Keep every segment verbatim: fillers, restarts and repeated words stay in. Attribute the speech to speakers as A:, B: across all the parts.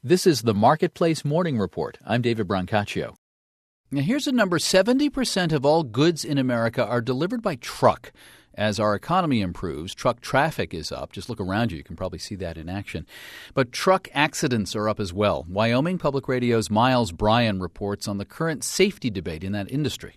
A: This is the Marketplace Morning Report. I'm David Brancaccio. Now here's a number. seventy percent of all goods in America are delivered by truck. As our economy improves, truck traffic is up. Just look around you. You can probably see that in action. But truck accidents are up as well. Wyoming Public Radio's Miles Bryan reports on the current safety debate in that industry.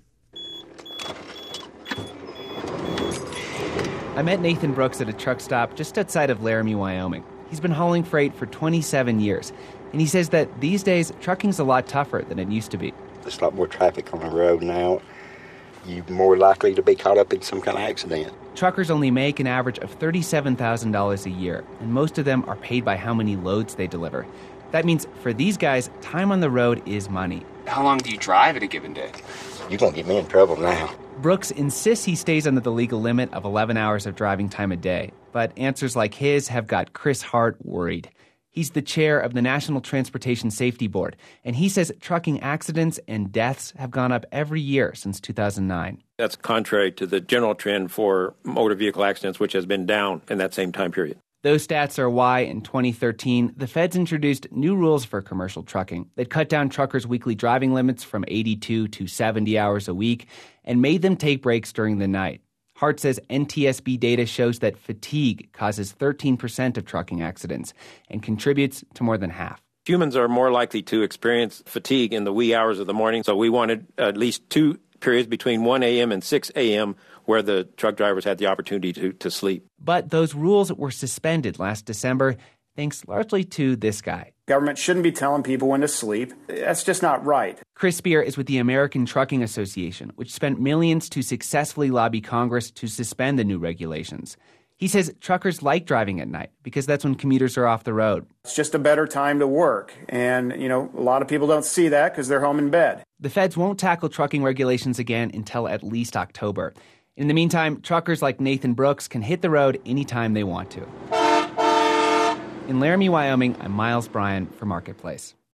B: I met Nathan Brooks at a truck stop just outside of Laramie, Wyoming. He's been hauling freight for twenty-seven years, and he says that these days, trucking's a lot tougher than it used to be.
C: There's a lot more traffic on the road now. You're more likely to be caught up in some kind of accident.
B: Truckers only make an average of thirty-seven thousand dollars a year, and most of them are paid by how many loads they deliver. That means for these guys, time on the road is money.
D: How long do you drive at a given day?
C: You're going to get me in trouble now.
B: Brooks insists he stays under the legal limit of eleven hours of driving time a day, but answers like his have got Chris Hart worried. He's the chair of the National Transportation Safety Board, and he says trucking accidents and deaths have gone up every year since two thousand nine.
E: That's contrary to the general trend for motor vehicle accidents, which has been down in that same time period.
B: Those stats are why, in twenty thirteen, the feds introduced new rules for commercial trucking that cut down truckers' weekly driving limits from eighty-two to seventy hours a week and made them take breaks during the night. Hart says N T S B data shows that fatigue causes thirteen percent of trucking accidents and contributes to more than half.
E: Humans are more likely to experience fatigue in the wee hours of the morning, so we wanted at least two periods between one a.m. and six a.m. where the truck drivers had the opportunity to, to sleep.
B: But those rules were suspended last December, thanks largely to this guy.
F: Government shouldn't be telling people when to sleep. That's just not right.
B: Chris Spear is with the American Trucking Association, which spent millions to successfully lobby Congress to suspend the new regulations. He says truckers like driving at night because that's when commuters are off the road.
F: It's just a better time to work. And, you know, a lot of people don't see that because they're home in bed.
B: The feds won't tackle trucking regulations again until at least October. In the meantime, truckers like Nathan Brooks can hit the road anytime they want to. In Laramie, Wyoming, I'm Miles Bryan for Marketplace.